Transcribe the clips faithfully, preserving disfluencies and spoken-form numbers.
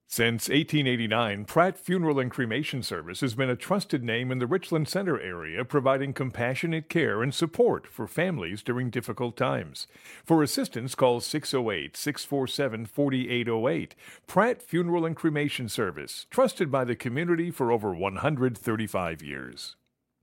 Since eighteen eighty-nine, Pratt Funeral and Cremation Service has been a trusted name in the Richland Center area, providing compassionate care and support for families during difficult times. For assistance, call six oh eight, six four seven, four eight oh eight. Pratt Funeral and Cremation Service, trusted by the community for over one hundred thirty-five years.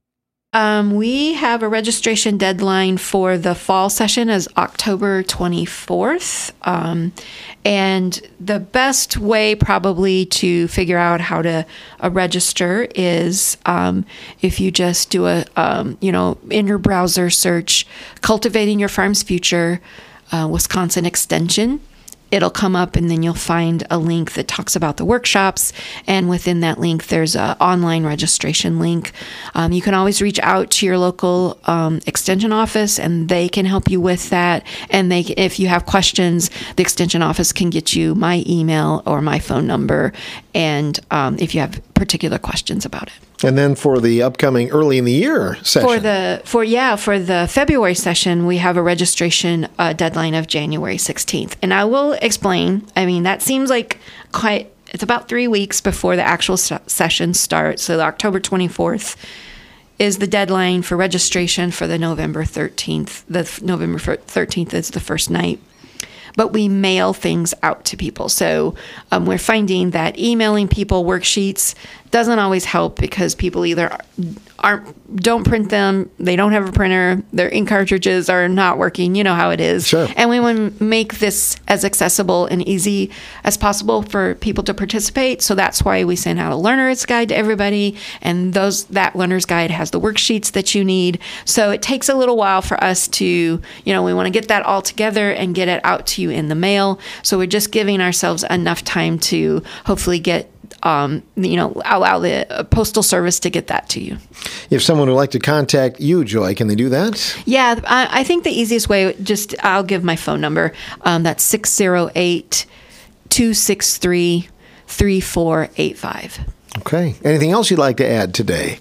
Um, we have a registration deadline for the fall session is October twenty-fourth. Um, and the best way probably to figure out how to uh, register is um, if you just do a, um, you know, in your browser search, Cultivating Your Farm's Future, uh, Wisconsin Extension. It'll come up and then you'll find a link that talks about the workshops. And within that link, there's an online registration link. Um, you can always reach out to your local um, extension office and they can help you with that. And they, if you have questions, the extension office can get you my email or my phone number. And um, if you have particular questions about it. And then for the upcoming early in the year session. For the for yeah for the February session, we have a registration uh, deadline of January sixteenth, and I will explain. I mean, that seems like quite. It's about three weeks before the actual st- session starts. So the October twenty-fourth is the deadline for registration for the November thirteenth. The f- November thirteenth is the first night. But we mail things out to people. So um, we're finding that emailing people worksheets doesn't always help because people either aren't don't print them, they don't have a printer, their ink cartridges are not working. You know how it is. Sure. And we want to make this as accessible and easy as possible for people to participate. So that's why we send out a learner's guide to everybody. And those that learner's guide has the worksheets that you need. So it takes a little while for us to, you know, we want to get that all together and get it out to you in the mail. So we're just giving ourselves enough time to hopefully get Um, you know, allow the postal service to get that to you. If someone would like to contact you, Joy, can they do that? Yeah, I, I think the easiest way, just I'll give my phone number. Um, that's six oh eight, two six three, three four eight five. Okay. Anything else you'd like to add today?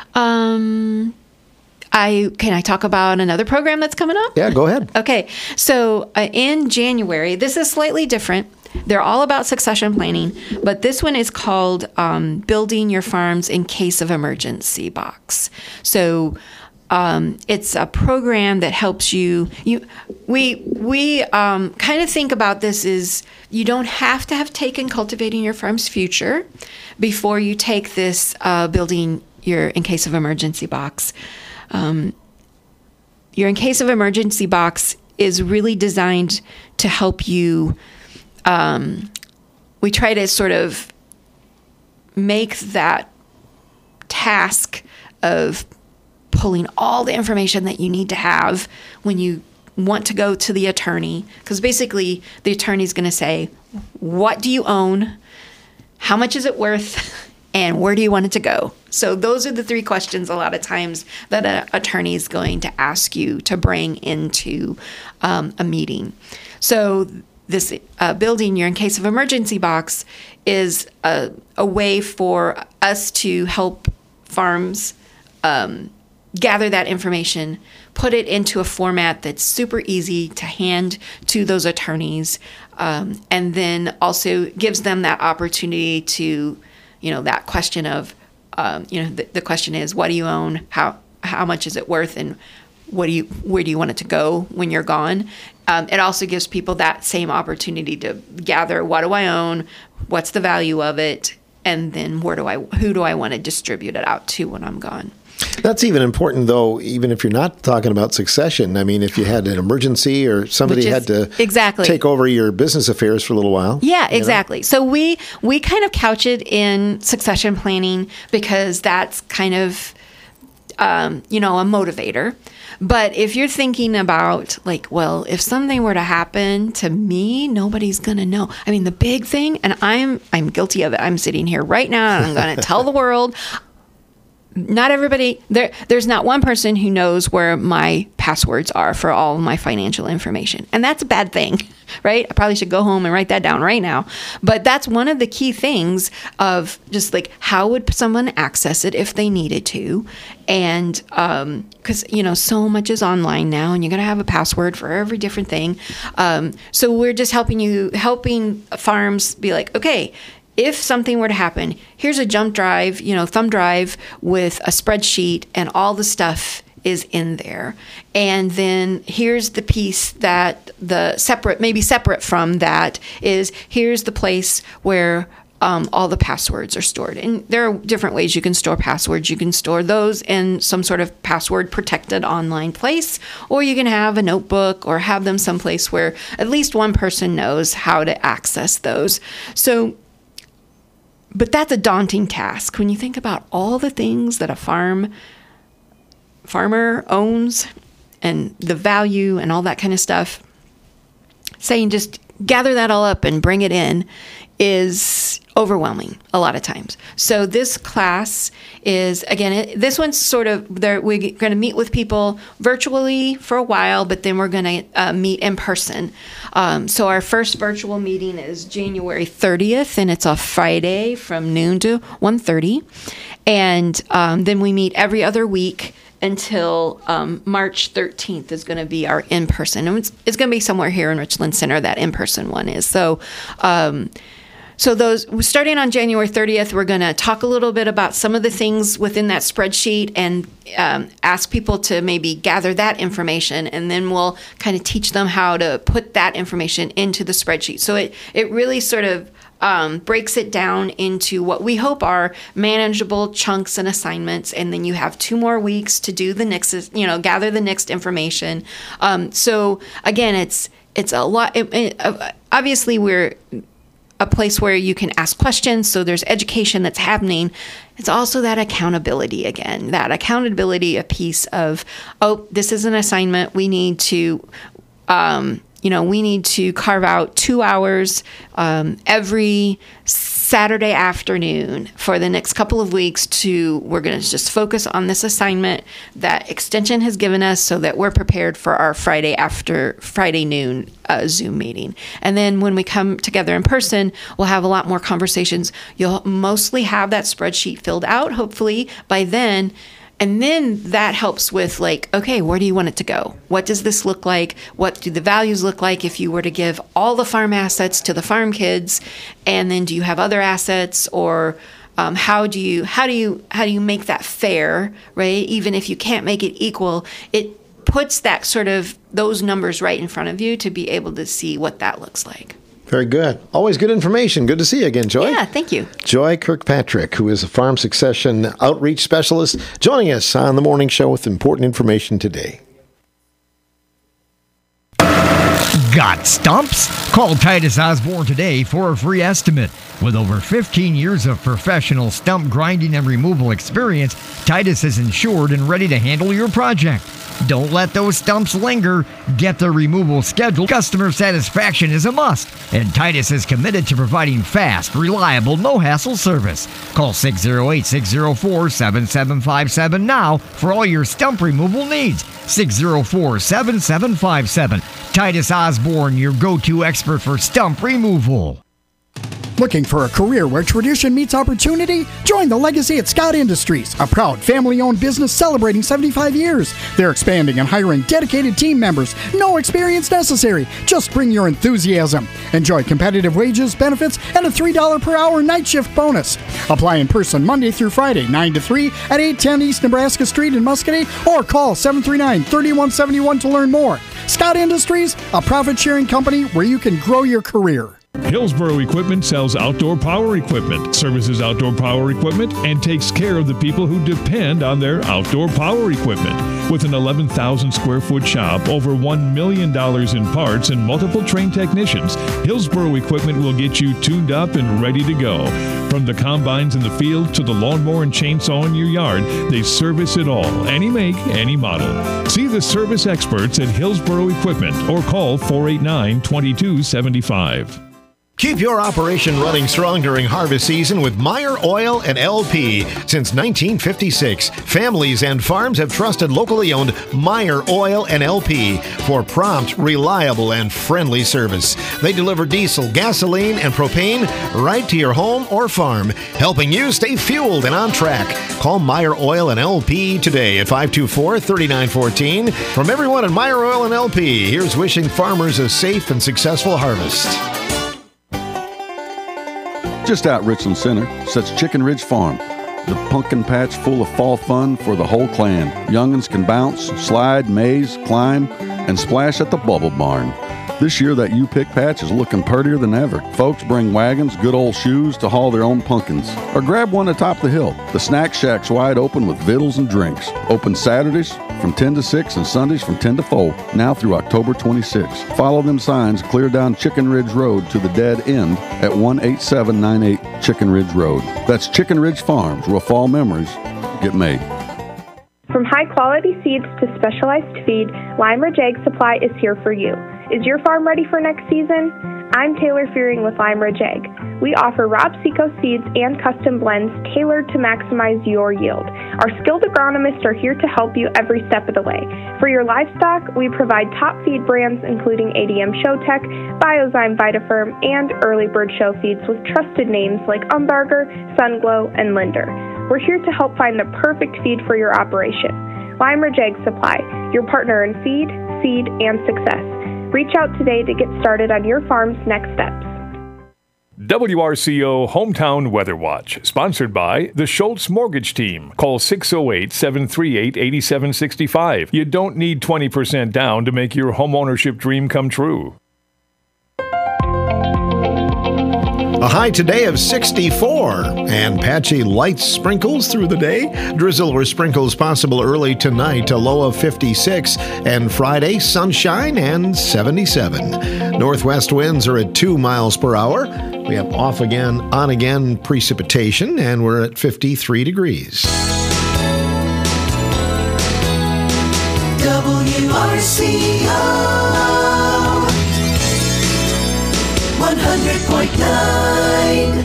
Um, I can I talk about another program that's coming up? Yeah, go ahead. Okay. So uh, in January, this is slightly different. They're all about succession planning, but this one is called um, Building Your Farms in Case of Emergency Box. So um, it's a program that helps you. You we we um, kind of think about this as you don't have to have taken Cultivating Your Farm's Future before you take this uh, Building Your In Case of Emergency Box. Um, your In Case of Emergency Box is really designed to help you. Um, we try to sort of make that task of pulling all the information that you need to have when you want to go to the attorney. Because basically, the attorney is going to say, what do you own? How much is it worth? And where do you want it to go? So those are the three questions a lot of times that an attorney is going to ask you to bring into um, a meeting. So this uh, Building Your In Case of Emergency Box is a, a way for us to help farms um, gather that information, put it into a format that's super easy to hand to those attorneys, um, and then also gives them that opportunity to, you know, that question of, um, you know, the, the question is, what do you own? How how much is it worth? And what do you where do you want it to go when you're gone? Um, it also gives people that same opportunity to gather, what do I own? What's the value of it? And then where do I, who do I want to distribute it out to when I'm gone? That's even important, though, even if you're not talking about succession. I mean, if you had an emergency or somebody is, had to exactly. take over your business affairs for a little while. Yeah, exactly. Know? So we we kind of couch it in succession planning because that's kind of, um, you know, a motivator. But if you're thinking about, like, well, if something were to happen to me, nobody's going to know. I mean, the big thing, and I'm I'm guilty of it. I'm sitting here right now, and I'm going to tell the world, not everybody, there. there's not one person who knows where my passwords are for all of my financial information. And that's a bad thing, right? I probably should go home and write that down right now. But that's one of the key things of just like, how would someone access it if they needed to? And um, because, you know, so much is online now and you're going to have a password for every different thing. Um, so we're just helping you, helping farms be like, okay, if something were to happen, here's a jump drive, you know, thumb drive with a spreadsheet and all the stuff is in there. And then here's the piece that the separate, maybe separate from that is here's the place where um, all the passwords are stored. And there are different ways you can store passwords. You can store those in some sort of password protected online place, or you can have a notebook or have them someplace where at least one person knows how to access those. So But that's a daunting task when you think about all the things that a farm farmer owns and the value and all that kind of stuff. Saying just gather that all up and bring it in is overwhelming a lot of times. So this class is, again, it, this one's sort of, there, we're going to meet with people virtually for a while, but then we're going to uh, meet in person. Um, so our first virtual meeting is January thirtieth, and it's a Friday from noon to one thirty. And um, then we meet every other week until um, March thirteenth is going to be our in-person. And it's, it's going to be somewhere here in Richland Center, that in-person one is. So um, so those starting on January thirtieth, we're going to talk a little bit about some of the things within that spreadsheet and um, ask people to maybe gather that information. And then we'll kind of teach them how to put that information into the spreadsheet. So it, it really sort of Um, breaks it down into what we hope are manageable chunks and assignments, and then you have two more weeks to do the next, you know, gather the next information. Um, so again, it's it's a lot. It, it, obviously, we're a place where you can ask questions, so there's education that's happening. It's also that accountability again, that accountability, a piece of, oh, this is an assignment. We need to. Um, You know, we need to carve out two hours um, every Saturday afternoon for the next couple of weeks to, we're going to just focus on this assignment that Extension has given us so that we're prepared for our Friday after Friday noon uh, Zoom meeting. And then when we come together in person, we'll have a lot more conversations. You'll mostly have that spreadsheet filled out, hopefully, by then. And then that helps with like, okay, where do you want it to go? What does this look like? What do the values look like if you were to give all the farm assets to the farm kids? And then do you have other assets, or um, how do you how do you how do you make that fair, right? Even if you can't make it equal, it puts that sort of those numbers right in front of you to be able to see what that looks like. Very good. Always good information. Good to see you again, Joy. Yeah, thank you. Joy Kirkpatrick, who is a farm succession outreach specialist, joining us on the morning show with important information today. Got stumps? Call Titus Osborne today for a free estimate. With over fifteen years of professional stump grinding and removal experience, Titus is insured and ready to handle your project. Don't let those stumps linger. Get the removal scheduled. Customer satisfaction is a must, and Titus is committed to providing fast, reliable, no-hassle service. Call six oh eight, six oh four, seven seven five seven now for all your stump removal needs. six oh four, seven seven five seven. Titus Osborne, your go-to expert for stump removal. Looking for a career where tradition meets opportunity? Join the Legacy at Scott Industries, a proud family-owned business celebrating seventy-five years. They're expanding and hiring dedicated team members. No experience necessary. Just bring your enthusiasm. Enjoy competitive wages, benefits, and a three dollars per hour night shift bonus. Apply in person Monday through Friday, nine to three at eight ten East Nebraska Street in Muscatine, or call seven three nine, three one seven one to learn more. Scott Industries, a profit-sharing company where you can grow your career. Hillsboro Equipment sells outdoor power equipment, services outdoor power equipment, and takes care of the people who depend on their outdoor power equipment. With an eleven thousand square foot shop, over one million dollars in parts, and multiple trained technicians, Hillsboro Equipment will get you tuned up and ready to go. From the combines in the field to the lawnmower and chainsaw in your yard, they service it all, any make, any model. See the service experts at Hillsboro Equipment or call four eight nine, two two seven five. Keep your operation running strong during harvest season with Meyer Oil and L P. Since nineteen fifty-six, families and farms have trusted locally owned Meyer Oil and L P for prompt, reliable, and friendly service. They deliver diesel, gasoline, and propane right to your home or farm, helping you stay fueled and on track. Call Meyer Oil and L P today at five two four, three nine one four. From everyone at Meyer Oil and L P, here's wishing farmers a safe and successful harvest. Just out Richland Center sits Chicken Ridge Farm, the pumpkin patch full of fall fun for the whole clan. Young'uns can bounce, slide, maze, climb, and splash at the Bubble Barn. This year, that U-Pick patch is looking purtier than ever. Folks bring wagons, good old shoes to haul their own pumpkins. Or grab one atop the hill. The Snack Shack's wide open with vittles and drinks. Open Saturdays from ten to six and Sundays from ten to four, now through October twenty-sixth. Follow them signs clear down Chicken Ridge Road to the dead end at one eight seven nine eight Chicken Ridge Road. That's Chicken Ridge Farms, where fall memories get made. From high-quality seeds to specialized feed, Lime Ridge Egg Supply is here for you. Is your farm ready for next season? I'm Taylor Fearing with Lime Ridge Egg. We offer Rob Seco seeds and custom blends tailored to maximize your yield. Our skilled agronomists are here to help you every step of the way. For your livestock, we provide top feed brands including A D M Showtech, Biozyme Vitafirm, and Early Bird Show feeds with trusted names like Umbarger, Sunglow, and Linder. We're here to help find the perfect feed for your operation. Lime Ridge Egg Supply, your partner in feed, seed, and success. Reach out today to get started on your farm's next steps. W R C O Hometown Weather Watch, sponsored by the Schultz Mortgage Team. Call six oh eight, seven three eight, eight seven six five. You don't need twenty percent down to make your homeownership dream come true. A high today of sixty-four and patchy light sprinkles through the day. Drizzle or sprinkles possible early tonight, a low of fifty-six. And Friday, sunshine and seventy-seven. Northwest winds are at two miles per hour. We have off again, on again precipitation, and we're at fifty-three degrees. W R C O one hundred point nine.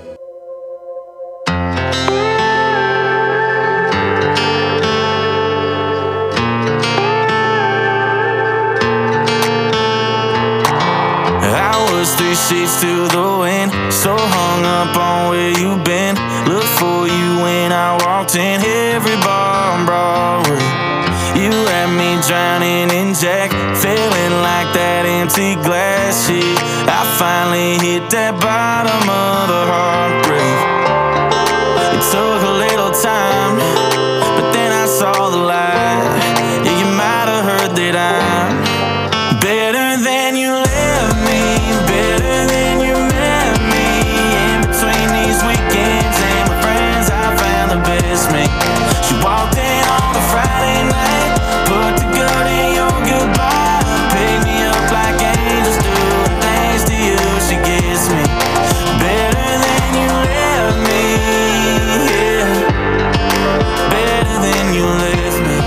I was three sheets to the wind, so hung up on where you been. Looked for you when I walked in every bar on Broadway. You had me drowning in Jack, feeling like that empty glass sheet. I finally hit that bottom of the heartbreak. It took a little time, but then I saw the light. Yeah, you might have heard that I'm better than you left me, better than you met me. In between these weekends and my friends, I found the best me. She walked in on a Friday night, put the good in your goodbye, pick me up like angels do, and thanks to you she gets me better than you left me, yeah, better than you left me.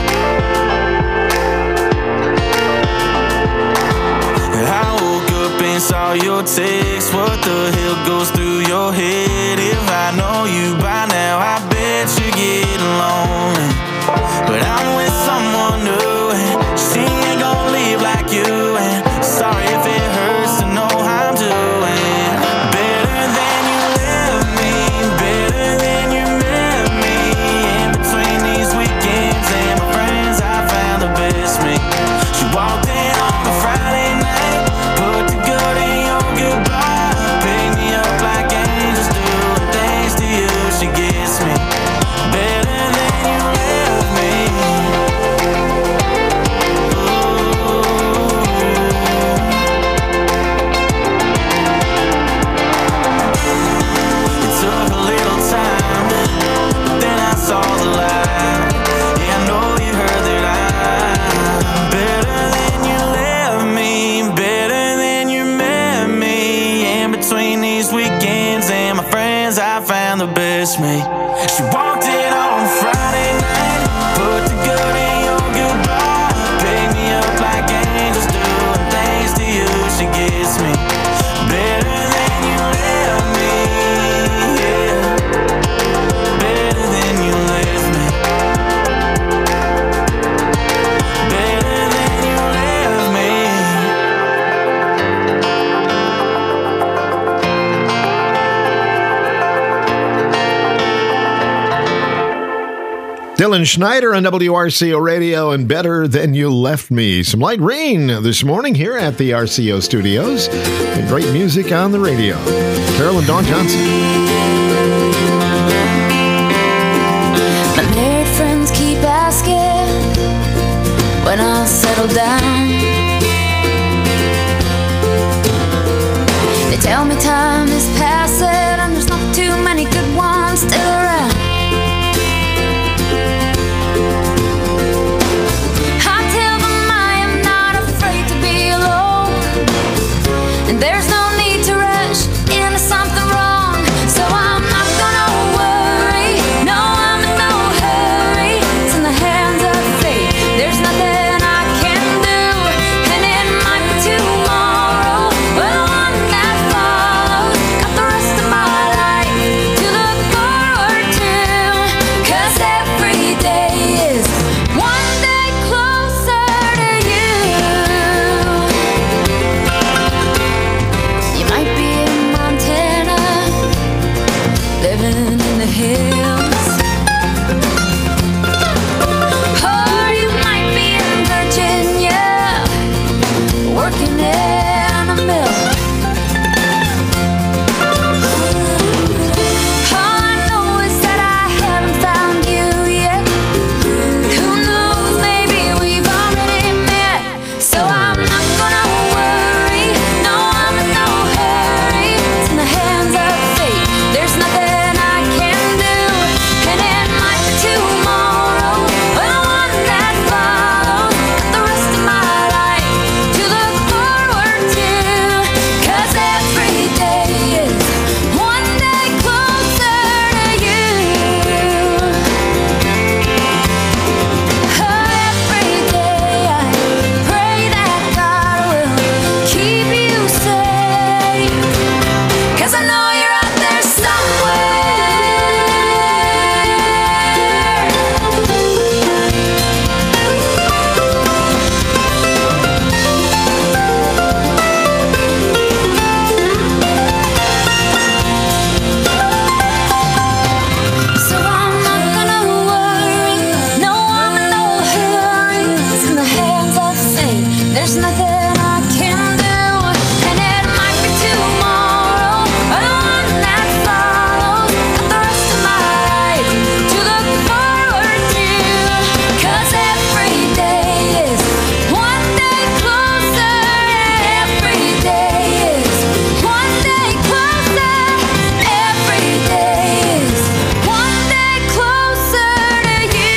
I woke up and saw your text, what the hell goes through your head? If I know you by now, I bet you're getting lonely. But I'm with someone new, and she ain't gonna leave like you. And sorry if it hurts to know how I'm doing. Better than you left me, better than you met me. In between these weekends and my friends, I found the best me. She walked in on a Friday night, put the good in your goodbye, pick me up like angels do, and thanks to you she gets me better than you left me. It took a little time, but then I saw the light. Yeah, I know you heard that I'm better than you left me, better than you met me. In between these weekends and my friends, I found the best me. She walked in on Friday night, put the good in your goodbye, pick me up like angels do, and thanks to you she gets me better than you left me, yeah, better than you left me, better than you left me. Dylan Schneider on W R C O Radio and Better Than You Left Me. Some light rain this morning here at the R C O studios. And great music on the radio. Carol and Dawn Johnson. My married friends keep asking when I'll settle down. They tell me time is passing and there's not too many good ones still around. I tell them I am not afraid to be alone, and there's no need to rush into something wrong. So I'm not gonna worry, no, I'm in no hurry. It's in the hands of fate, there's nothing I can do, and it might be tomorrow, but the one that follows, got the rest of my life to look forward to. Cause every day is one day closer to you. You might be in Montana, living in the hills, or you might be in Virginia, working in a mill. All I know is that I haven't found you yet. Who knows, maybe we've already met. So I'm not gonna worry, no, I'm in no hurry. It's in the hands of fate, there's nothing I can do, and it might be tomorrow, but the one that follows, got the rest of my life to look forward to. Cause every day is one day closer to you. Oh, every day I pray that God will keep you safe. Cause I know you're out there So I'm not gonna worry, no, I'm in no hurry. It's in the hands of fate, there's nothing I can do, and it might be tomorrow, or the one that follows, got the rest of my life to look forward to. Cause every day is one day closer, every day is one day closer, every day is one day closer to you.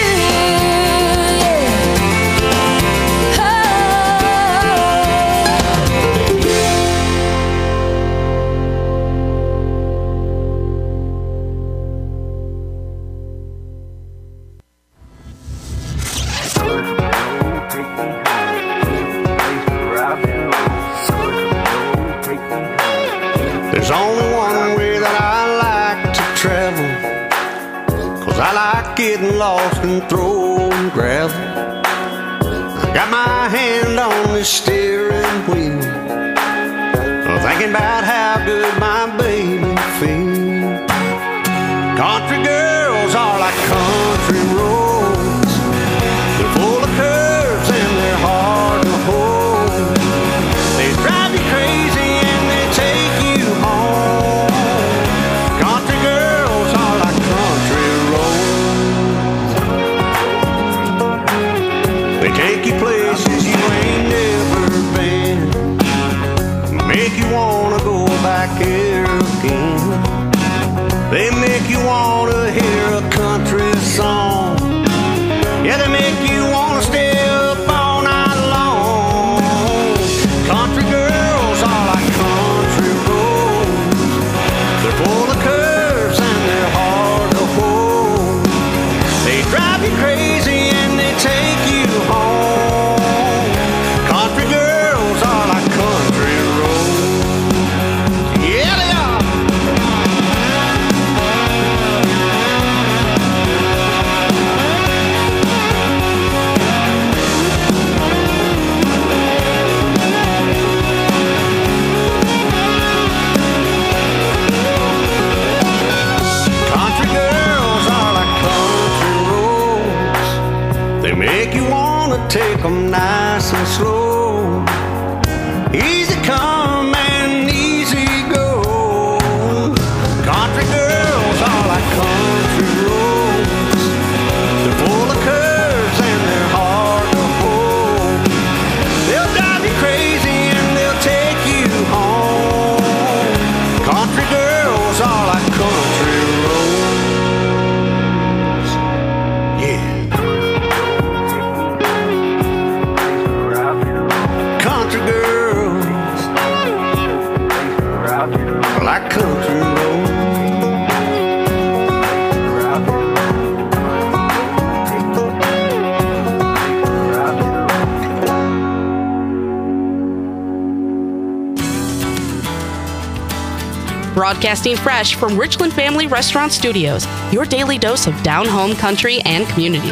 There's only one way that I like to travel, cause I like getting lost and throwing gravel. I got my hand on the steering wheel, thinking about how good my baby feels. Country girls are like country roads, they're full of curves and they're hard to hold. They drive you crazy and they take you home. Country girls are like country roads. They take you places you ain't never been, make you wanna go back here again. They make you wanna hear a country song, yeah, they make you wanna stay up all night long. Country girls are like country roads, they're full of curves and they're hard to hold. They drive you crazy and they take you home. Country girls are like country roads, yeah they are. take 'em nice and slow. Easy come and easy go. Country girls are like country roads. They're full of curves and they're hard to hold. They'll drive you crazy and they'll take you home. Country girls are like country roads. Yeah. Country girls like country roads. Broadcasting fresh from Richland Family Restaurant Studios, your daily dose of down-home country and community.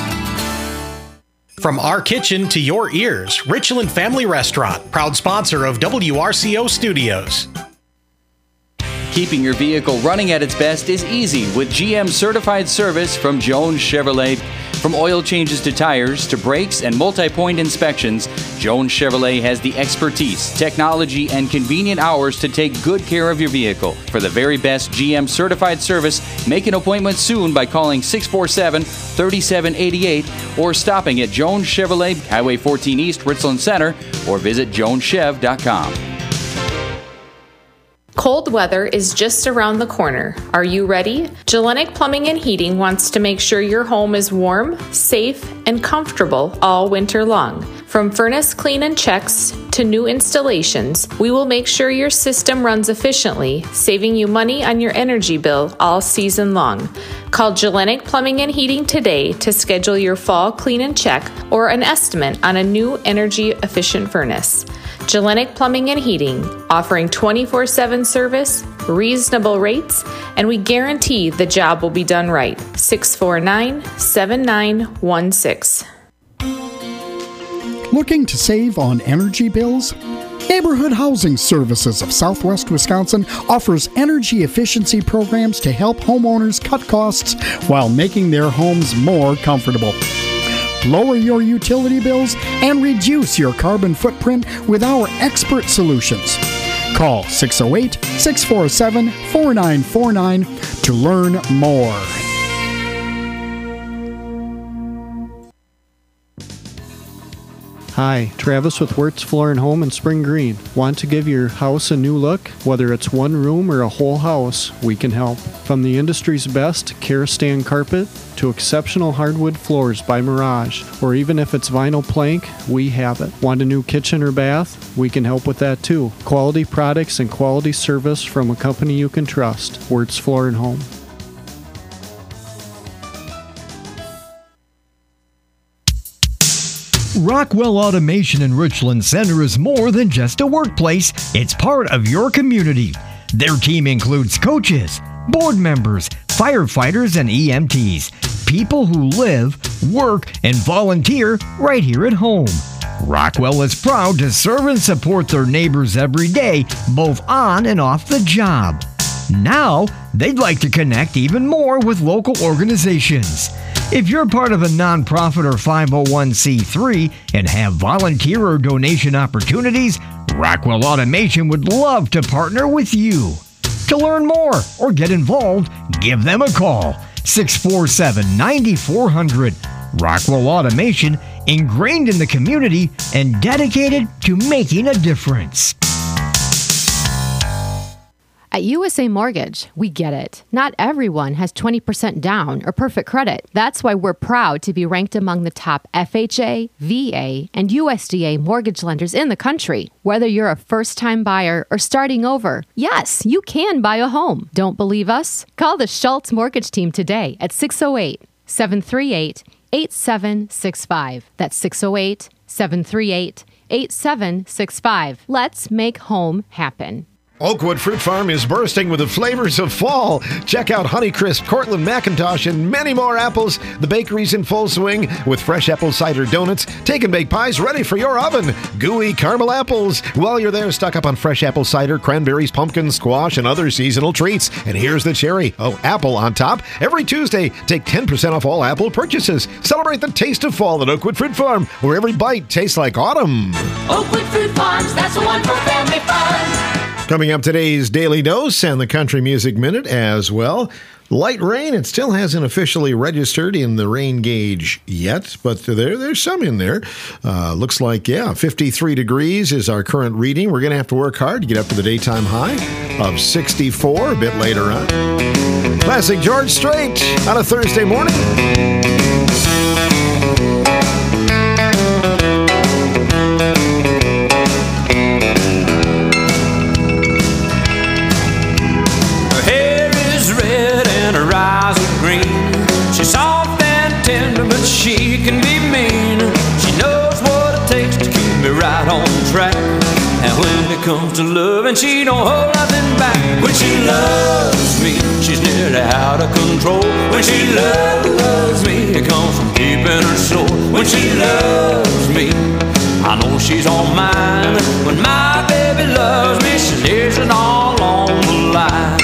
From our kitchen to your ears, Richland Family Restaurant, proud sponsor of W R C O Studios. Keeping your vehicle running at its best is easy with G M certified service from Jones Chevrolet. From oil changes to tires to brakes and multi-point inspections, Jones Chevrolet has the expertise, technology, and convenient hours to take good care of your vehicle. For the very best G M certified service, make an appointment soon by calling six four seven, three seven eight eight or stopping at Jones Chevrolet, Highway fourteen East, Richland Center, or visit jones chev dot com. Cold weather is just around the corner. Are you ready? Gellenic Plumbing and Heating wants to make sure your home is warm, safe, and comfortable all winter long. From furnace clean and checks to new installations, we will make sure your system runs efficiently, saving you money on your energy bill all season long. Call Gellenic Plumbing and Heating today to schedule your fall clean and check or an estimate on a new energy efficient furnace. Gellenic Plumbing and Heating, offering twenty-four seven service, reasonable rates, and we guarantee the job will be done right. six four nine, seven nine one six. Looking to save on energy bills? Neighborhood Housing Services of Southwest Wisconsin offers energy efficiency programs to help homeowners cut costs while making their homes more comfortable. Lower your utility bills and reduce your carbon footprint with our expert solutions. Call six oh eight, six four seven, four nine four nine to learn more. Hi, Travis with Wirtz Floor and Home in Spring Green. Want to give your house a new look? Whether it's one room or a whole house, we can help. From the industry's best Karastan carpet to exceptional hardwood floors by Mirage, or even if it's vinyl plank, we have it. Want a new kitchen or bath? We can help with that too. Quality products and quality service from a company you can trust. Wirtz Floor and Home. Rockwell Automation in Richland Center is more than just a workplace. It's part of your community. Their team includes coaches, board members, firefighters, and E M Ts. People who live, work, and volunteer right here at home. Rockwell is proud to serve and support their neighbors every day, both on and off the job. Now, they'd like to connect even more with local organizations. If you're part of a nonprofit or five oh one c three and have volunteer or donation opportunities, Rockwell Automation would love to partner with you. To learn more or get involved, give them a call, six four seven, nine four zero zero. Rockwell Automation, ingrained in the community and dedicated to making a difference. At U S A Mortgage, we get it. Not everyone has twenty percent down or perfect credit. That's why we're proud to be ranked among the top F H A, V A, and U S D A mortgage lenders in the country. Whether you're a first-time buyer or starting over, yes, you can buy a home. Don't believe us? Call the Schultz Mortgage Team today at six oh eight, seven three eight, eight seven six five. That's six oh eight, seven three eight, eight seven six five. Let's make home happen. Oakwood Fruit Farm is bursting with the flavors of fall. Check out Honeycrisp, Cortland, McIntosh, and many more apples. The bakery's in full swing with fresh apple cider donuts, take and bake pies ready for your oven, gooey caramel apples. While you're there, stock up on fresh apple cider, cranberries, pumpkin, squash, and other seasonal treats. And here's the cherry. Oh, apple on top. Every Tuesday, take ten percent off all apple purchases. Celebrate the taste of fall at Oakwood Fruit Farm, where every bite tastes like autumn. Oakwood Fruit Farms, that's the one for family fun. Coming up, today's Daily Dose and the Country Music Minute as well. Light rain, it still hasn't officially registered in the rain gauge yet, but there there's some in there. Uh, looks like, yeah, fifty-three degrees is our current reading. We're going to have to work hard to get up to the daytime high of sixty-four a bit later on. Classic George Strait on a Thursday morning. She's soft and tender, but she can be mean. She knows what it takes to keep me right on track. And when it comes to loving, she don't hold nothing back. When she loves me, she's nearly out of control. When she loves me, it comes from deep in her soul. When she loves me, I know she's all mine. When my baby loves me, she lays it all on the line.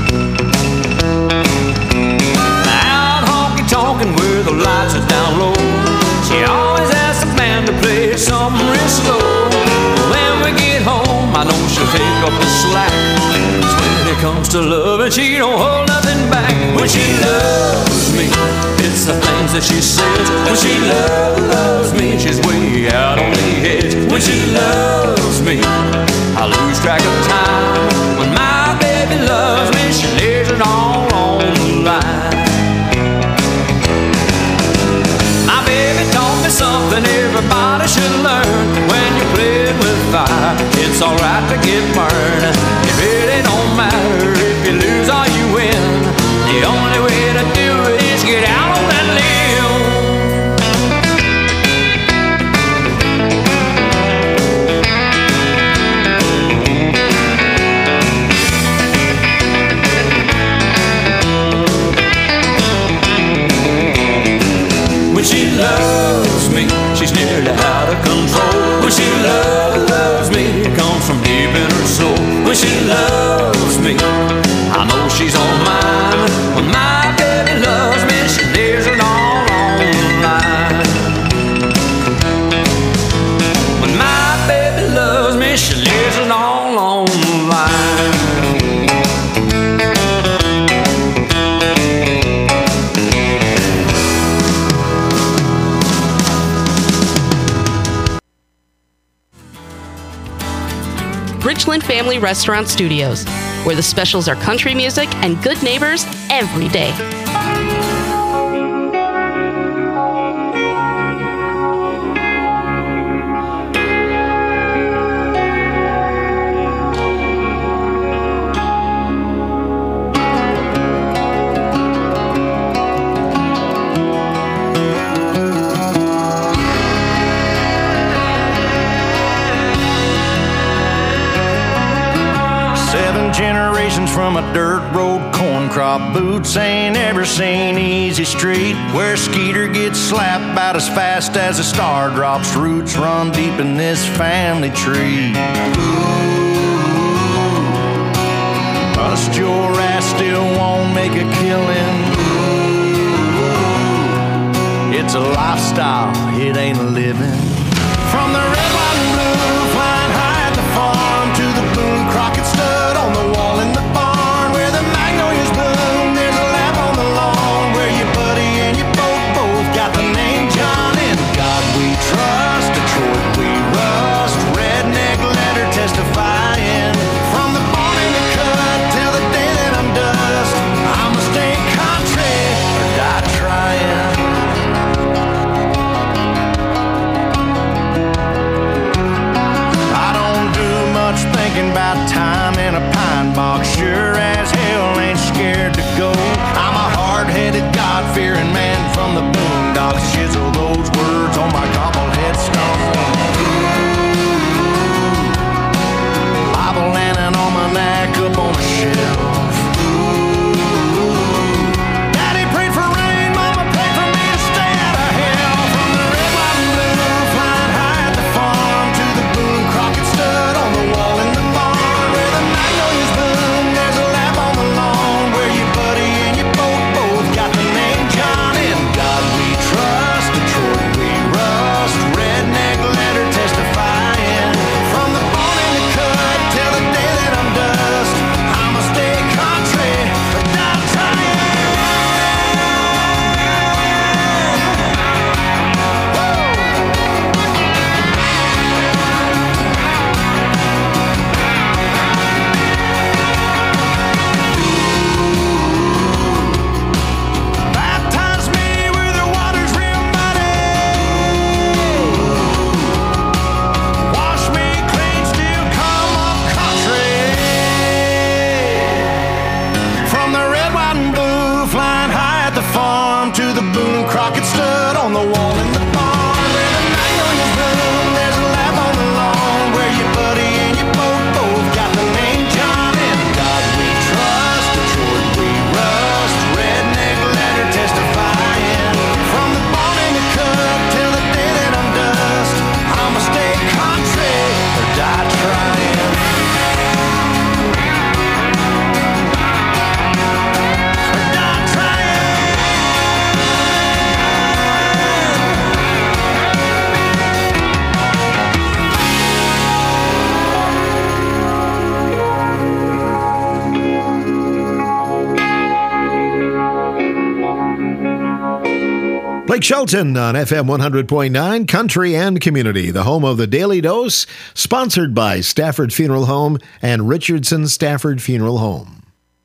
Talking where the lights are down low, she always asks the band to play something real slow. When we get home, I know she'll take up the slack. When it comes to loving, she don't hold nothing back. When she loves me, it's the things that she says. When she loves me, she's way out on the edge. When she loves me, I lose track of time. When my baby loves me, she lays it all on the line. Something everybody should learn. When you're playing with fire, it's alright to get burned. It really don't matter if you lose or you win. The only way to do it is get out on that limb. When she loves me, she's nearly out of control. When she loves me, it comes from deep in her soul. When she loves me, I know she's all mine. When my baby loves me, she lays it all on the line. When my baby loves me, she lays it all on the line. Richland Family Restaurant Studios, where the specials are country music and good neighbors every day. Generations from a dirt road corn crop. Boots ain't ever seen easy street, where Skeeter gets slapped about as fast as a star drops. Roots run deep in this family tree. Ooh, bust your ass, still won't make a killing. Ooh, it's a lifestyle, it ain't a living. From the red, white, and blue, flying high at the farm, to the Boone Crockett stud on the wall in the barn, where the magnolias bloom. There's a lamp on the lawn, where your buddy and your boat both got the name John. In God we trust, Detroit we rust, redneck letter testifying. From the barn in the cut till the day that I'm dust, I'ma stay country or die trying. on the wall in the barn. Where the magnolias bloom, there's a lap on the lawn. Where your buddy and your boat both got the name John. And God we trust, the Jordan we rust. Redneck letter testifying. From the barn in the cup till the day that I'm dust. I'ma stay country or die trying. Blake Shelton on F M one hundred point nine, Country and Community, the home of the Daily Dose, sponsored by Stafford Funeral Home and Richardson Stafford Funeral Home.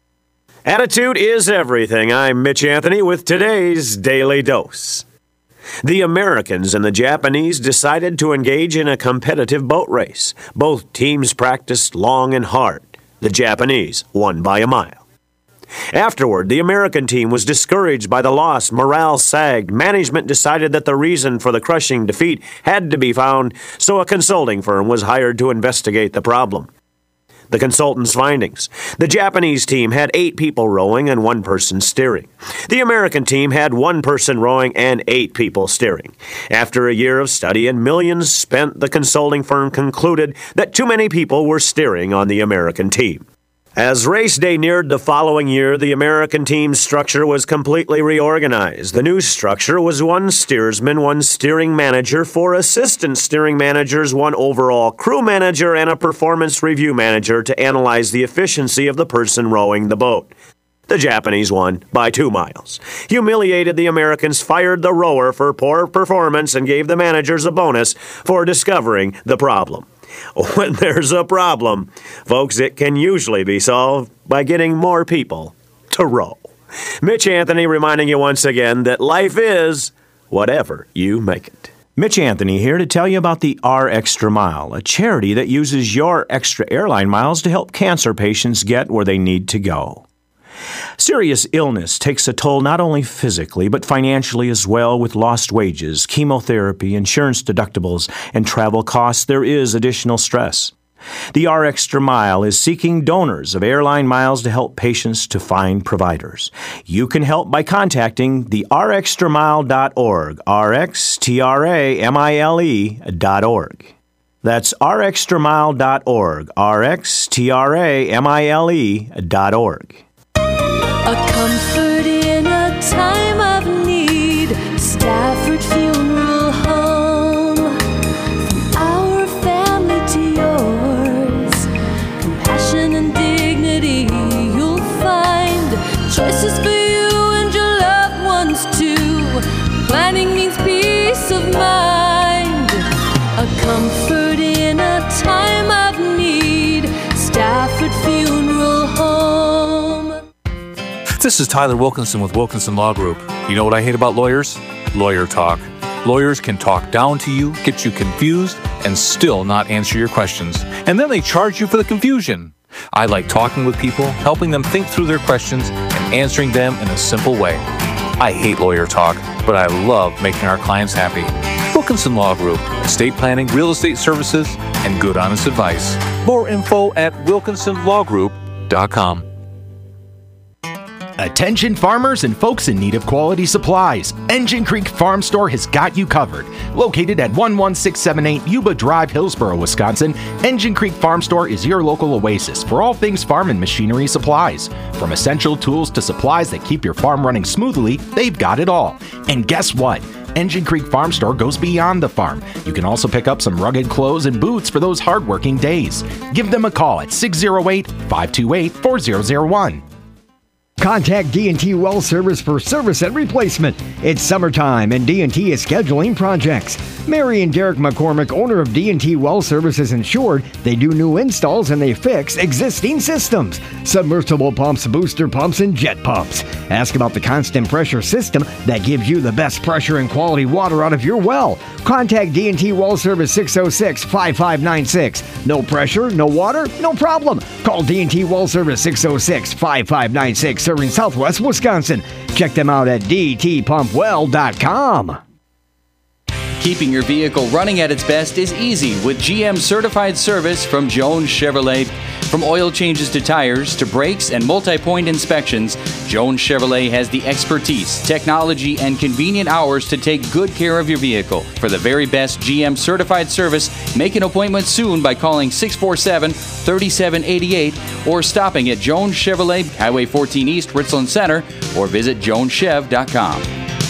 Attitude is everything. I'm Mitch Anthony with today's Daily Dose. The Americans and the Japanese decided to engage in a competitive boat race. Both teams practiced long and hard. The Japanese won by a mile. Afterward, the American team was discouraged by the loss. Morale sagged. Management decided that the reason for the crushing defeat had to be found, so a consulting firm was hired to investigate the problem. The consultant's findings: the Japanese team had eight people rowing and one person steering. The American team had one person rowing and eight people steering. After a year of study and millions spent, the consulting firm concluded that too many people were steering on the American team. As race day neared the following year, the American team's structure was completely reorganized. The new structure was one steersman, one steering manager, four assistant steering managers, one overall crew manager, and a performance review manager to analyze the efficiency of the person rowing the boat. The Japanese won by two miles. Humiliated, the Americans fired the rower for poor performance and gave the managers a bonus for discovering the problem. When there's a problem, folks, it can usually be solved by getting more people to row. Mitch Anthony reminding you once again that life is whatever you make it. Mitch Anthony here to tell you about the R Extra Mile, a charity that uses your extra airline miles to help cancer patients get where they need to go. Serious illness takes a toll not only physically, but financially as well. With lost wages, chemotherapy, insurance deductibles, and travel costs, there is additional stress. The R Extra Mile is seeking donors of airline miles to help patients to find providers. You can help by contacting the r extra mile dot org, R X T R A M I L E dot org. That's r extra mile dot org, R X T R A M I L E dot org. A comfort in a time of need. Stafford Funeral Home. From our family to yours. Compassion and dignity you'll find. Choices for you and your loved ones too. Planning means peace of mind. A comfort in a time of need. Stafford Funeral Home. This is Tyler Wilkinson with Wilkinson Law Group. You know what I hate about lawyers? Lawyer talk. Lawyers can talk down to you, get you confused, and still not answer your questions. And then they charge you for the confusion. I like talking with people, helping them think through their questions, and answering them in a simple way. I hate lawyer talk, but I love making our clients happy. Wilkinson Law Group, estate planning, real estate services, and good honest advice. More info at wilkinson law group dot com. Attention farmers and folks in need of quality supplies. Engine Creek Farm Store has got you covered. Located at one one six seven eight Yuba Drive, Hillsboro, Wisconsin, Engine Creek Farm Store is your local oasis for all things farm and machinery supplies. From essential tools to supplies that keep your farm running smoothly, they've got it all. And guess what? Engine Creek Farm Store goes beyond the farm. You can also pick up some rugged clothes and boots for those hardworking days. Give them a call at six oh eight, five two eight, four oh oh one. Contact D and T Well Service for service and replacement. It's summertime and D and T is scheduling projects. Mary and Derek McCormick, owner of D and T Well Service, is insured. They do new installs and they fix existing systems. Submersible pumps, booster pumps, and jet pumps. Ask about the constant pressure system that gives you the best pressure and quality water out of your well. Contact D and T Well Service six oh six, five five nine six. No pressure, no water, no problem. Call D and T Well Service six oh six, five five nine six, serving Southwest Wisconsin. Check them out at d t pump well dot com. Keeping your vehicle running at its best is easy with G M certified service from Jones Chevrolet. From oil changes to tires to brakes and multi-point inspections, Jones Chevrolet has the expertise, technology, and convenient hours to take good care of your vehicle. For the very best G M certified service, make an appointment soon by calling six four seven, three seven eight eight or stopping at Jones Chevrolet, Highway fourteen East, Richland Center, or visit jones chev dot com.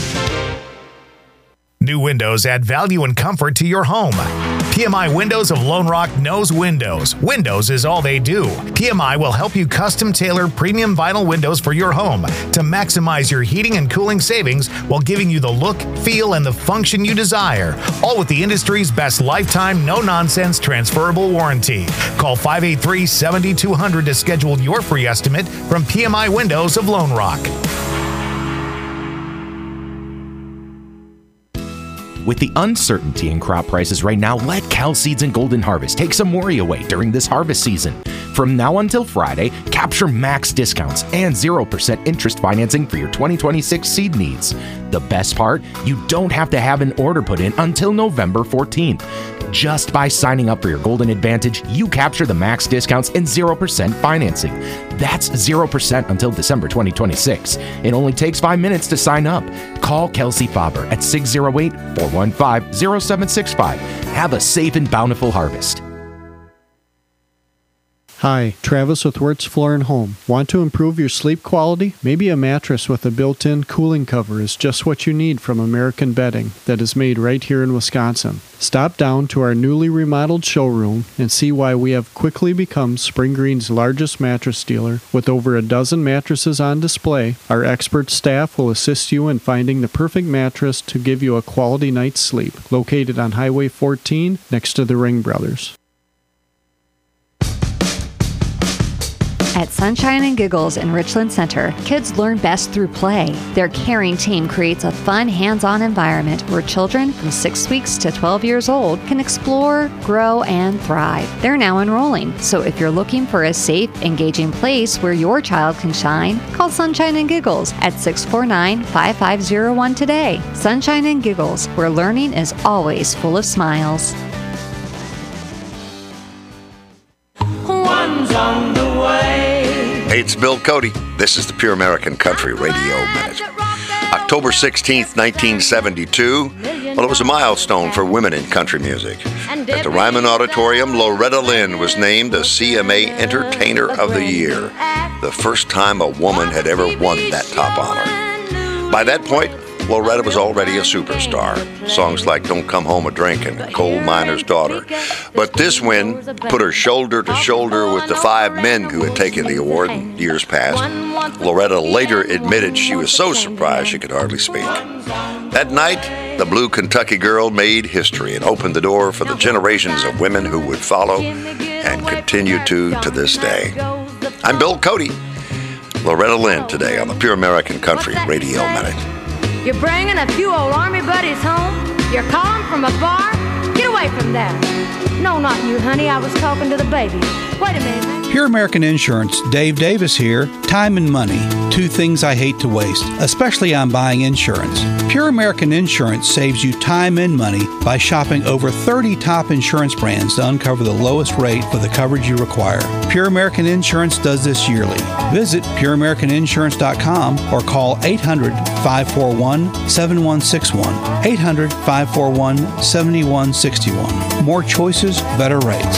New windows add value and comfort to your home. P M I Windows of Lone Rock knows windows. Windows is all they do. P M I will help you custom tailor premium vinyl windows for your home to maximize your heating and cooling savings while giving you the look, feel, and the function you desire. All with the industry's best lifetime, no-nonsense transferable warranty. Call five eight three, seven two zero zero to schedule your free estimate from P M I Windows of Lone Rock. With the uncertainty in crop prices right now, let Cal Seeds and Golden Harvest take some worry away during this harvest season. From now until Friday, capture max discounts and zero percent interest financing for your twenty twenty-six seed needs. The best part, you don't have to have an order put in until November fourteenth. Just by signing up for your Golden Advantage, you capture the max discounts and zero percent financing. That's zero percent until December twenty twenty-six. It only takes five minutes to sign up. Call Kelsey Faber at six oh eight, four one five, oh seven six five. Have a safe and bountiful harvest. Hi, Travis with Wirtz Floor and Home. Want to improve your sleep quality? Maybe a mattress with a built-in cooling cover is just what you need from American Bedding that is made right here in Wisconsin. Stop down to our newly remodeled showroom and see why we have quickly become Spring Green's largest mattress dealer. With over a dozen mattresses on display, our expert staff will assist you in finding the perfect mattress to give you a quality night's sleep. Located on Highway fourteen next to the Ring Brothers. At Sunshine and Giggles in Richland Center, kids learn best through play. Their caring team creates a fun, hands-on environment where children from six weeks to twelve years old can explore, grow, and thrive. They're now enrolling, so if you're looking for a safe, engaging place where your child can shine, call Sunshine and Giggles at six four nine, five five zero one today. Sunshine and Giggles, where learning is always full of smiles. One's on the way. Hey, it's Bill Cody. This is the Pure American Country Radio Minute. October sixteenth, nineteen seventy-two. Well, it was a milestone for women in country music. At the Ryman Auditorium, Loretta Lynn was named a C M A Entertainer of the Year, the first time a woman had ever won that top honor. By that point, Loretta was already a superstar. Songs like Don't Come Home A-Drinkin' and Coal Miner's Daughter. But this win put her shoulder to shoulder with the five men who had taken the award in years past. Loretta later admitted she was so surprised she could hardly speak. That night, the Blue Kentucky Girl made history and opened the door for the generations of women who would follow and continue to to this day. I'm Bill Cody. Loretta Lynn today on the Pure American Country Radio Minute. You're bringing a few old army buddies home. You're calling from a bar. Get away from that. No, not you, honey. I was talking to the baby. Wait a minute. Pure American Insurance, Dave Davis here. Time and money, two things I hate to waste, especially on buying insurance. Pure American Insurance saves you time and money by shopping over thirty top insurance brands to uncover the lowest rate for the coverage you require. Pure American Insurance does this yearly. Visit pure american insurance dot com or call eight hundred, five four one, seven one six one. eight hundred, five four one, seven one six one. More choices, better rates.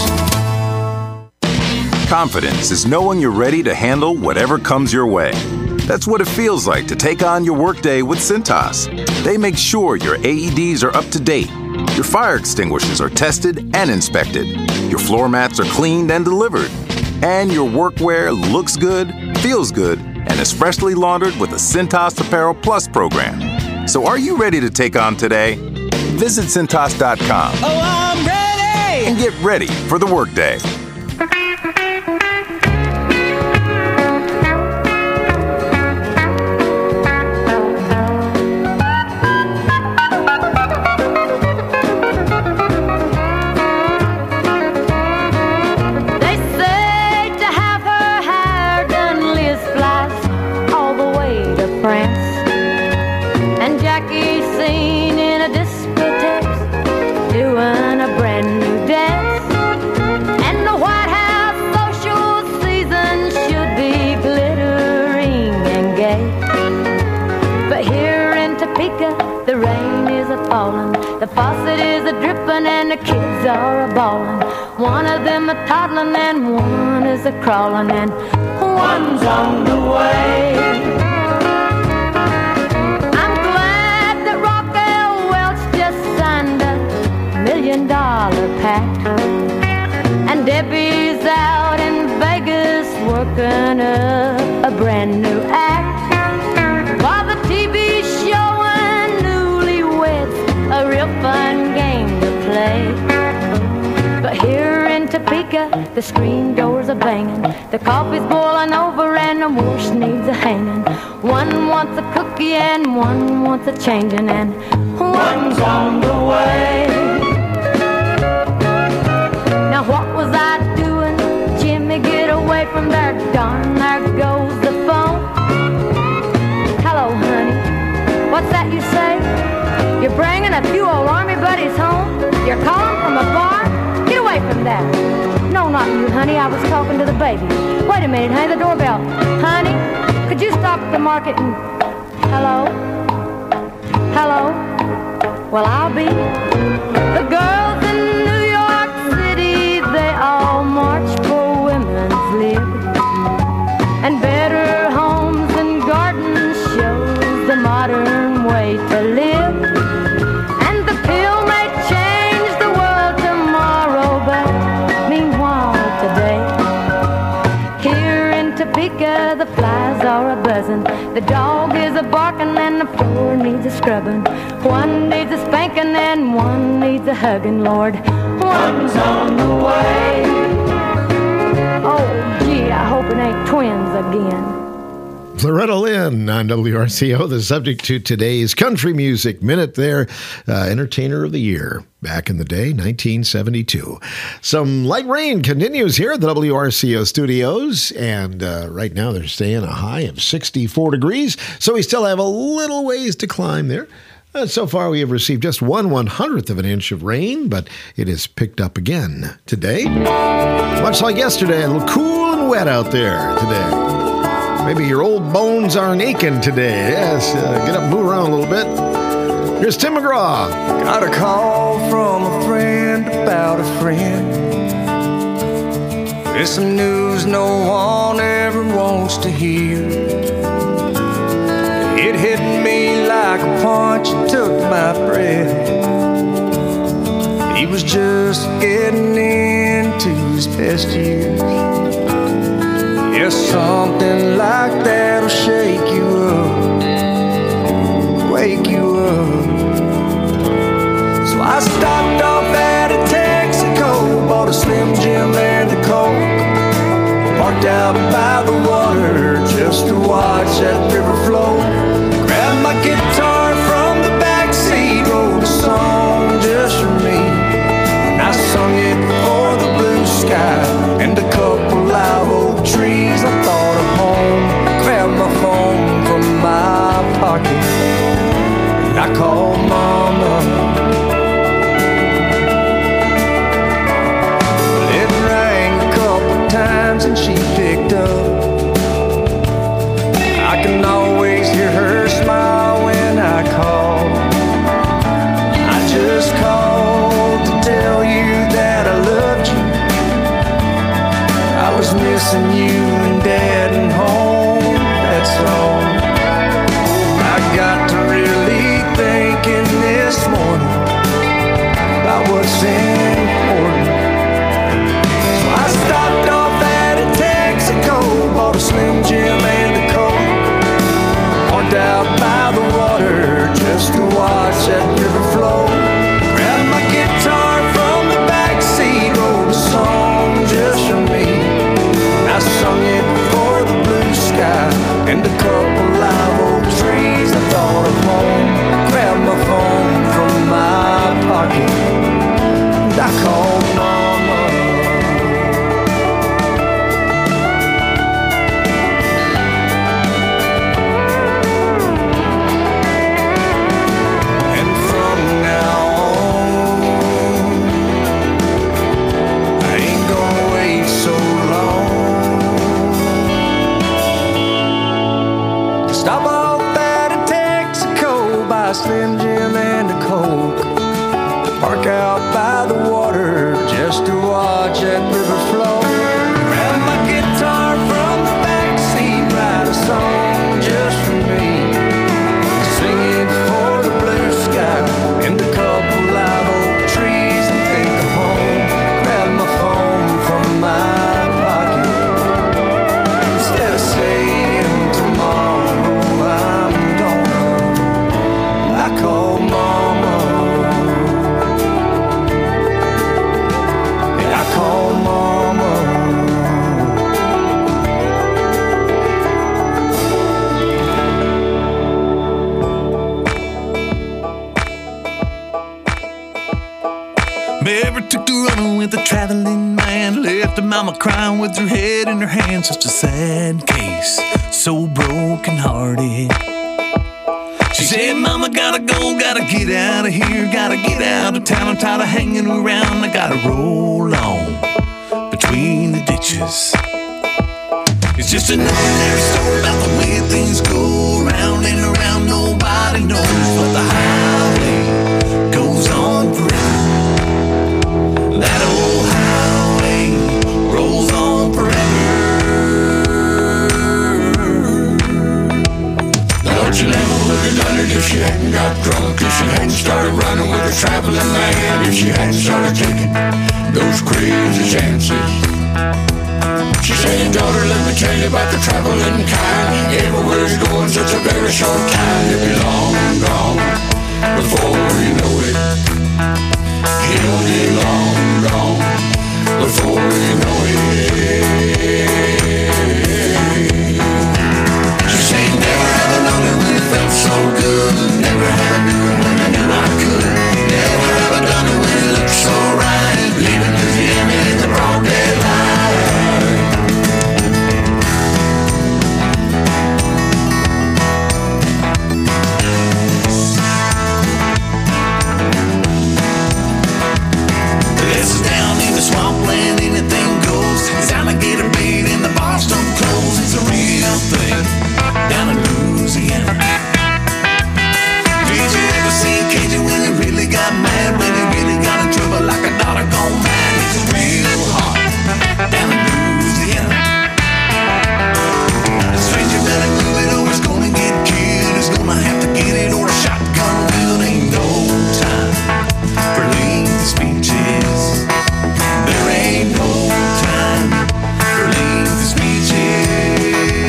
Confidence is knowing you're ready to handle whatever comes your way. That's what it feels like to take on your workday with Cintas. They make sure your A E Ds are up to date, your fire extinguishers are tested and inspected, your floor mats are cleaned and delivered, and your workwear looks good, feels good, and is freshly laundered with the Cintas Apparel Plus program. So are you ready to take on today? Visit Cintas dot com. Oh, I'm ready! And get ready for the workday. And Jackie's seen in a discotheque The rain is a falling, the faucet is a dripping, and the kids are a bawling. One of them a toddling and one is a crawling, and one's on the way. I'm glad that Raquel Welch just signed a million dollar pact, and Debbie's out in Vegas working up a brand new act, while the T V showing Newlyweds a real fun game to play. But here in Topeka, the screen doors are banging, the coffee's boiling over, and the wash needs a hanging. One wants a cookie and one wants a changing, and one's on the way. Now what was I doing? Jimmy, get away from there. Darn, there goes the phone. Hello, honey. What's that you say? You're bringing a few old army buddies home? You're calling from a bar? Get away from there. No, not you, honey. I was talking to the baby. Wait a minute, honey. The doorbell. Honey, could you stop at the market and... Hello? Hello? Well, I'll be. The girls in New York City, they all march for women's lib. And better homes and gardens shows the modern way to live. And the pill may change the world tomorrow, but meanwhile today, here in Topeka the flies are a buzzing, the dog is a barking, and the floor needs a scrubbing. One needs a spanking and one needs a hugging, Lord. One's on the way. Oh gee, I hope it ain't twins again. Loretta Lynn on W R C O, the subject to today's Country Music Minute there. Uh, Entertainer of the Year back in the day, nineteen seventy-two. Some light rain continues here at the W R C O studios, and uh, right now they're staying a high of sixty-four degrees, so we still have a little ways to climb there. Uh, so far, we have received just one one-hundredth of an inch of rain, but it has picked up again today. Much like yesterday, a little cool and wet out there today. Maybe your old bones aren't aching today. Yes, uh, get up and move around a little bit. Here's Tim McGraw. Got a call from a friend about a friend. There's some news no one ever wants to hear. It hit me like a punch and took my breath. He was just getting into his best years. Yeah, something like that'll shake you up, wake you up. So I stopped off at a Texaco, bought a Slim Jim and a Coke, parked out by the water just to watch that river flow. Grabbed my guitar from the backseat, wrote a song just for me, and I sung it for the blue sky and a couple live oak trees. I thought of home, grabbed my phone from my pocket, and I called Mama. It rang a couple times and she picked up. I can always hear her smile when I call. I just called to tell you that I loved you. I was missing you and Dad and home, that's all. I got to really thinking this morning about what's important. So I stopped off at a Texaco, bought a Slim Jim and a Coke, parked out by the water just to watch that river flow. Grabbed my guitar from the backseat, wrote a song just for me. I sung it for the blue sky and a couple live oak trees. I thought of home, grabbed my phone from my pocket, and I called Mama. And from now Slim Jim and a Coke. Park out by the water just to watch that river flow. Grab my guitar from the backseat, write a song just for me. Sing it for the blue sky and the couple live oak trees and think of home. Grab my phone from my pocket instead of saying tomorrow I'm gonna. I call mama. Yeah, I call mama. Mary took to running with a traveling man, left her mama crying with her head in her hands. Such a sad case, so broken hearted. She said, Mama, gotta go, gotta get out of here, gotta get out of town. I'm tired of hanging around, I gotta roll on between the ditches. It's just an ordinary story about the way things go, round and around, nobody knows. But the highway goes on forever. That old highway rolls on forever. Don't you never would have done it if she hadn't got drunk, if she hadn't started running with a traveling man, if she hadn't started taking those crazy chances. She said, daughter, let me tell you about the traveling kind. Everywhere he's going, such a very short time. He'll be long gone before you know it. He'll be long gone before you know it. She said, never have I known it when it felt so good. Never have I knew it when I knew I could. Never have I done it when it looked so right. Leaving Louisiana in the broad daylight. This is down in the swampland, anything goes. It's alligator bait and the bars don't close. It's a real thing down in Louisiana. Did you ever see Cajun when he really got mad, when he really got in trouble like a daughter gone mad? It's real hot down in Louisiana. A stranger better move it or it's gonna get killed. It's gonna have to get it or a shotgun will. Ain't no time for lengthy speeches. There ain't no time for lengthy speeches.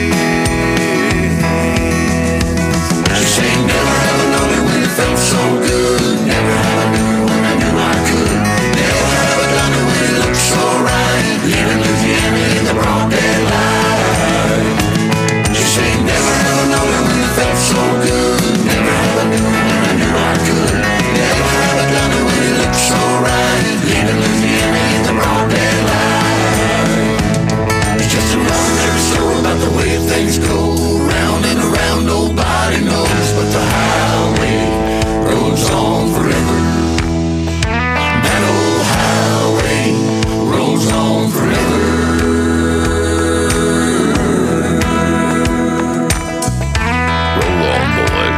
She said, never have I known it when it felt so good. Never have I knew it when I knew I could. Never have I done it when it looked so right. Leaving Louisiana in the broad daylight. She said, never have I known it when it felt so good. Never have I knew it when I knew I could. Never have I done it when it looked so right. Leaving Louisiana in the broad daylight. It's just a ordinary story about the way things go, round and around, nobody knows. But the highway rolls on forever. That old highway rolls on forever. Roll on, boys.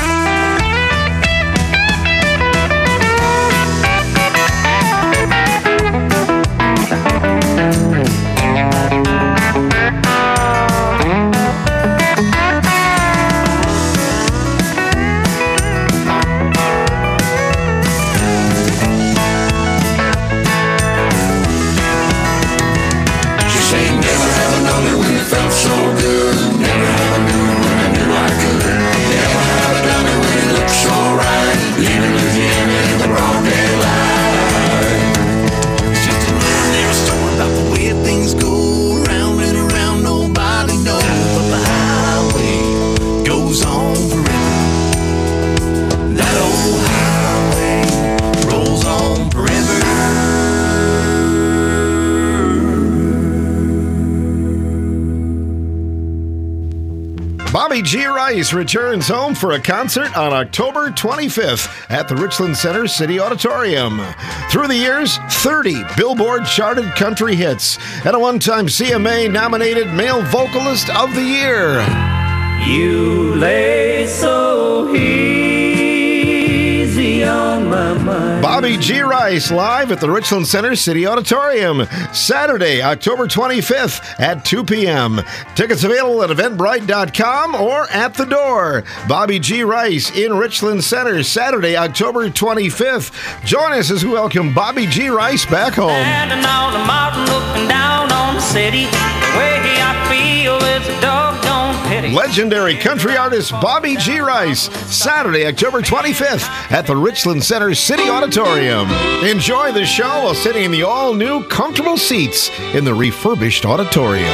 She said, never have I known it when it felt so good. Never have I knew it when I knew I could. Never have I done it when it looked so right. Leaving Louisiana in the broad daylight. It's just an ordinary story about the way things go, round and around, nobody knows. But the highway goes on forever. That old highway rolls on forever. Bobby G. Rice returns home for a concert on October twenty-fifth at the Richland Center City Auditorium. Through the years, thirty Billboard charted country hits and a one-time C M A nominated Male Vocalist of the Year. You lay so easy Bobby G. Rice live at the Richland Center City Auditorium, Saturday, October twenty-fifth at two p.m. Tickets available at eventbrite dot com or at the door. Bobby G. Rice in Richland Center, Saturday, October twenty-fifth. Join us as we welcome Bobby G. Rice back home. Standing on the mountain looking down on the city, the way I feel is a doggone pity. Legendary country artist Bobby G. Rice, Saturday, October twenty-fifth at the Richland Center City Auditorium. Enjoy the show while sitting in the all-new comfortable seats in the refurbished auditorium.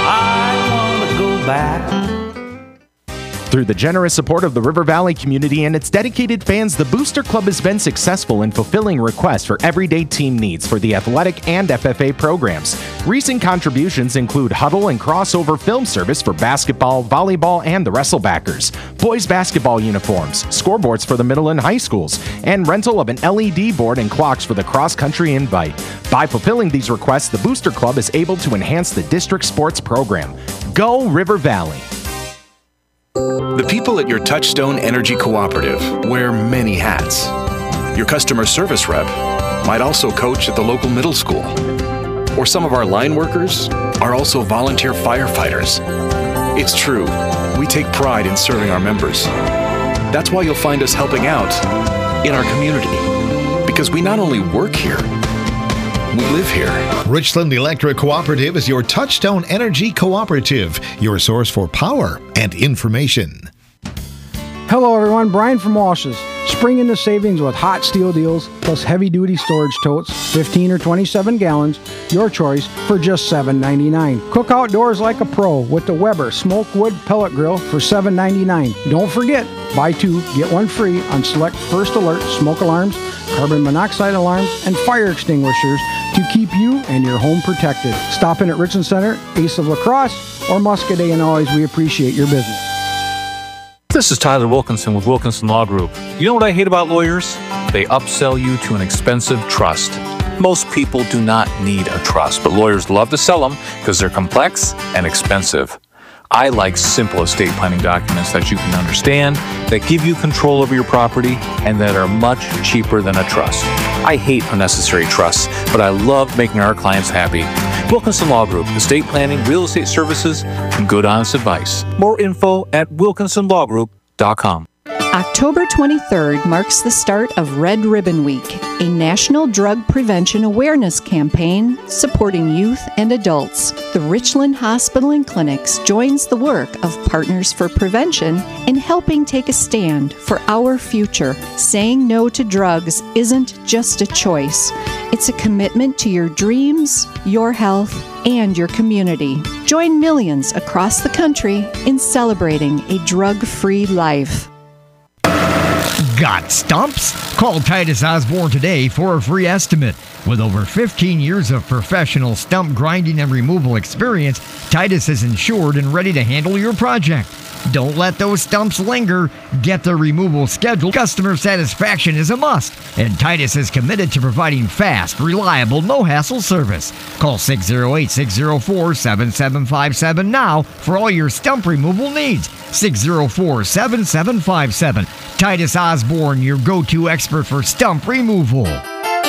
I want to go back. Through the generous support of the River Valley community and its dedicated fans, the Booster Club has been successful in fulfilling requests for everyday team needs for the athletic and F F A programs. Recent contributions include huddle and crossover film service for basketball, volleyball, and the Wrestlebackers, boys basketball uniforms, scoreboards for the middle and high schools, and rental of an L E D board and clocks for the cross-country invite. By fulfilling these requests, the Booster Club is able to enhance the district sports program. Go River Valley! The people at your Touchstone Energy Cooperative wear many hats. Your customer service rep might also coach at the local middle school. Or some of our line workers are also volunteer firefighters. It's true, we take pride in serving our members. That's why you'll find us helping out in our community. Because we not only work here, we live here. Richland Electric Cooperative is your Touchstone Energy Cooperative, your source for power and information. Hello everyone, Brian from Walsh's. Spring into savings with hot steel deals plus heavy-duty storage totes, fifteen or twenty-seven gallons, your choice, for just seven ninety-nine. Cook outdoors like a pro with the Weber Smoke Wood Pellet Grill for seven ninety-nine. Don't forget, buy two, get one free on select First Alert smoke alarms, carbon monoxide alarms, and fire extinguishers to keep you and your home protected. Stop in at Richland Center, Ace of La Crosse, or Muscadet, and always we appreciate your business. This is Tyler Wilkinson with Wilkinson Law Group. You know what I hate about lawyers? They upsell you to an expensive trust. Most people do not need a trust, but lawyers love to sell them because they're complex and expensive. I like simple estate planning documents that you can understand, that give you control over your property, and that are much cheaper than a trust. I hate unnecessary trusts, but I love making our clients happy. Wilkinson Law Group, estate planning, real estate services, and good honest advice. More info at wilkinson law group dot com. October twenty-third marks the start of Red Ribbon Week, a national drug prevention awareness campaign supporting youth and adults. The Richland Hospital and Clinics joins the work of Partners for Prevention in helping take a stand for our future. Saying no to drugs isn't just a choice. It's a commitment to your dreams, your health, and your community. Join millions across the country in celebrating a drug-free life. Got stumps? Call Titus Osborne today for a free estimate. With over fifteen years of professional stump grinding and removal experience, Titus is insured and ready to handle your project. Don't let those stumps linger. Get the removal scheduled. Customer satisfaction is a must, and Titus is committed to providing fast, reliable, no-hassle service. Call six oh eight, six oh four, seven seven five seven now for all your stump removal needs. six oh four, seven seven five seven. Titus Osborne, your go-to expert for stump removal. one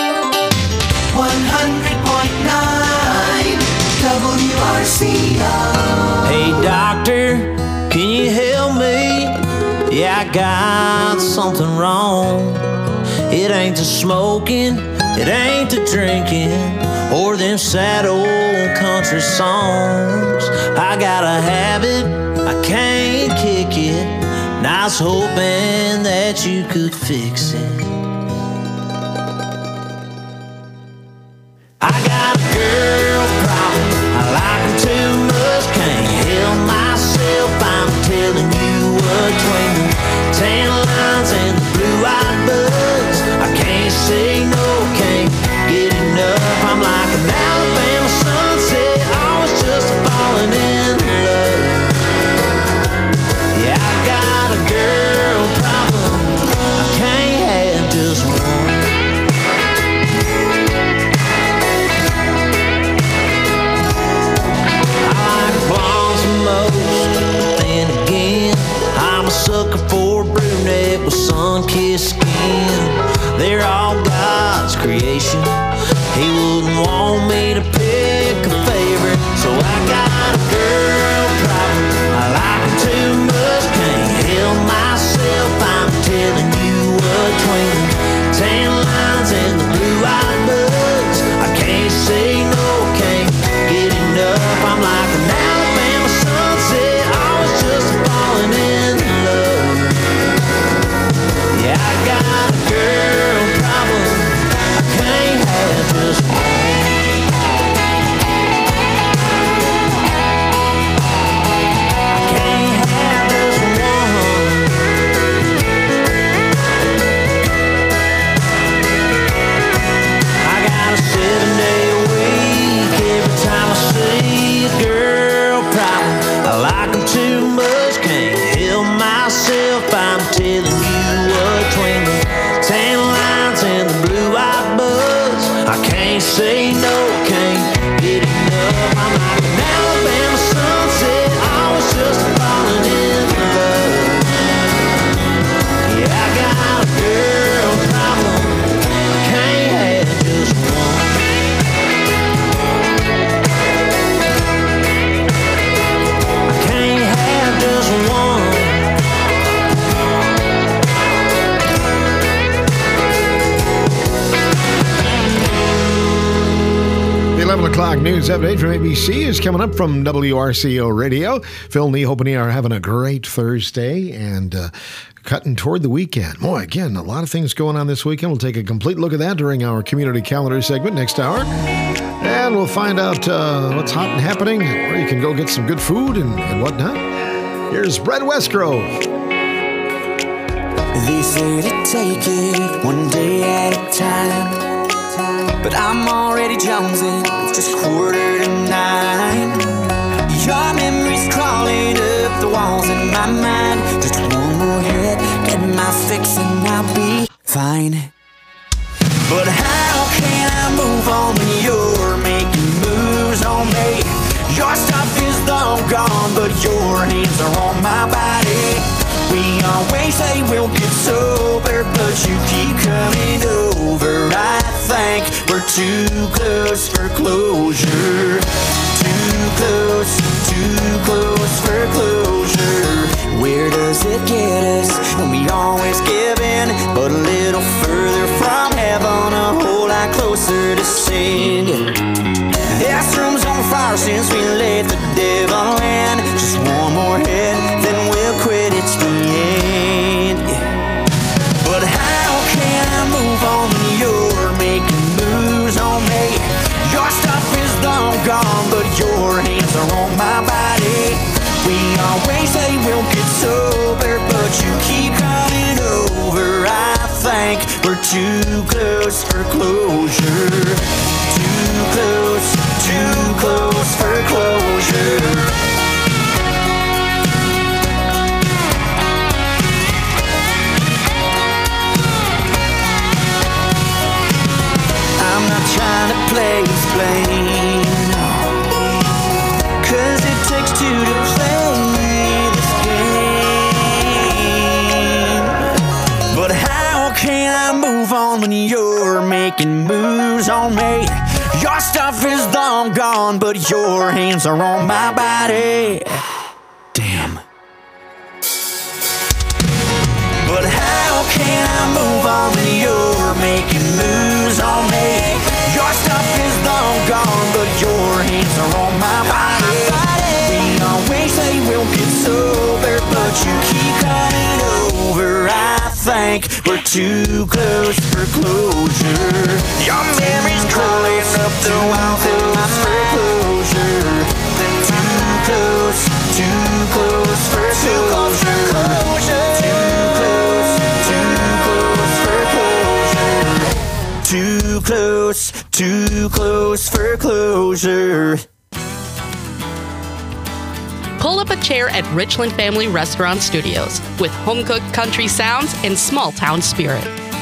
hundred point nine W R C O. Hey doctor, can you help me? Yeah, I got something wrong. It ain't the smoking, it ain't the drinking, or them sad old country songs. I got a habit, I can't kick it, and I was hoping that you could fix it. I got a girl problem, I like her too much, can't help myself, I'm telling you what, between the tan lines and the blue-eyed buds, I can't say no, can't get enough. I'm like an Alabama sunset, always just falling in love. Yeah, I got a girl problem, I can't have just one. Most, then again, I'm a sucker for a brunette with sun-kissed skin. They're all got God's creation. He wouldn't want me to pick a favorite, so I got a girl problem. I like her too much, can't help myself. I'm telling you what, between tan lines and the blue-eyed buds, I can't say no, can't get enough. I'm like an Alabama sunset, always just falling in love. Yeah, I got a girl problem, I can't have just one. I can't have just one. I got a seven-day week every time I see a girl problem. I like them too much, can't help myself. I'm telling you what, between the tan lines and the blue-eyed buds, I can't say no, can't get enough. I'm like an Alabama sunset, always just falling in love. Yeah, I got a girl problem, I can't have just one. I can't have just one. The eleven o'clock news update from A B C is coming up from W R C O Radio. Phil, Nee, Hope, and E are having a great Thursday and uh, cutting toward the weekend. Boy, again, a lot of things going on this weekend. We'll take a complete look at that during our community calendar segment next hour. And we'll find out uh, what's hot and happening, where you can go get some good food and, and whatnot. Here's Brett Westgrove. They say to take it one day at a time, but I'm already jonesing, it's just quarter to nine. Your memories crawling up the walls in my mind. Just one more hit, get my fix and I'll be fine. But how can I move on when you're making moves on me? Your stuff is long gone, but your hands are on my body. We always say we'll get sober, but you keep coming over. I think we're too close for closure. Too close, too close for closure. Where does it get us when we always give in, but a little further from heaven, a whole lot closer to sin? This room's on fire since we let the devil in. Just one more hit, then we'll quit, it's the end. But how can I move on when you're making moves on me? Your stuff is long gone, but your hands are on my body. We always say we'll get sober, but you keep coming over. I think we're too close for closure. Too close, too close for closure. I'm not trying to play explain, no, 'cause it takes two to play this game. But how can I move on when you're making moves on me? Your stuff is long gone, but your hands are on my body. Damn. But how can I move on when you're making moves on me? Your stuff is long gone, but your hands are on my body. We always say we'll get sober, but you keep coming over. I think we're too close for closure. Your memory's crawling up the walls in my closure. Too close, too close for closure. Too close, too close for closure. Pull up a chair at Richland Family Restaurant Studios with home-cooked country sounds and small-town spirit.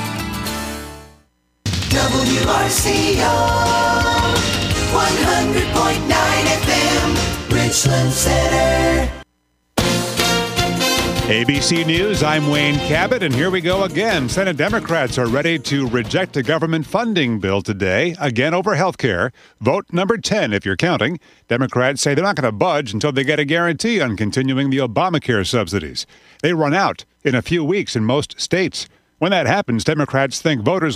W R C O one hundred point nine F M, Richland Center. A B C News, I'm Wayne Cabot, and here we go again. Senate Democrats are ready to reject a government funding bill today, again over health care. Vote number ten, if you're counting. Democrats say they're not going to budge until they get a guarantee on continuing the Obamacare subsidies. They run out in a few weeks in most states. When that happens, Democrats think voters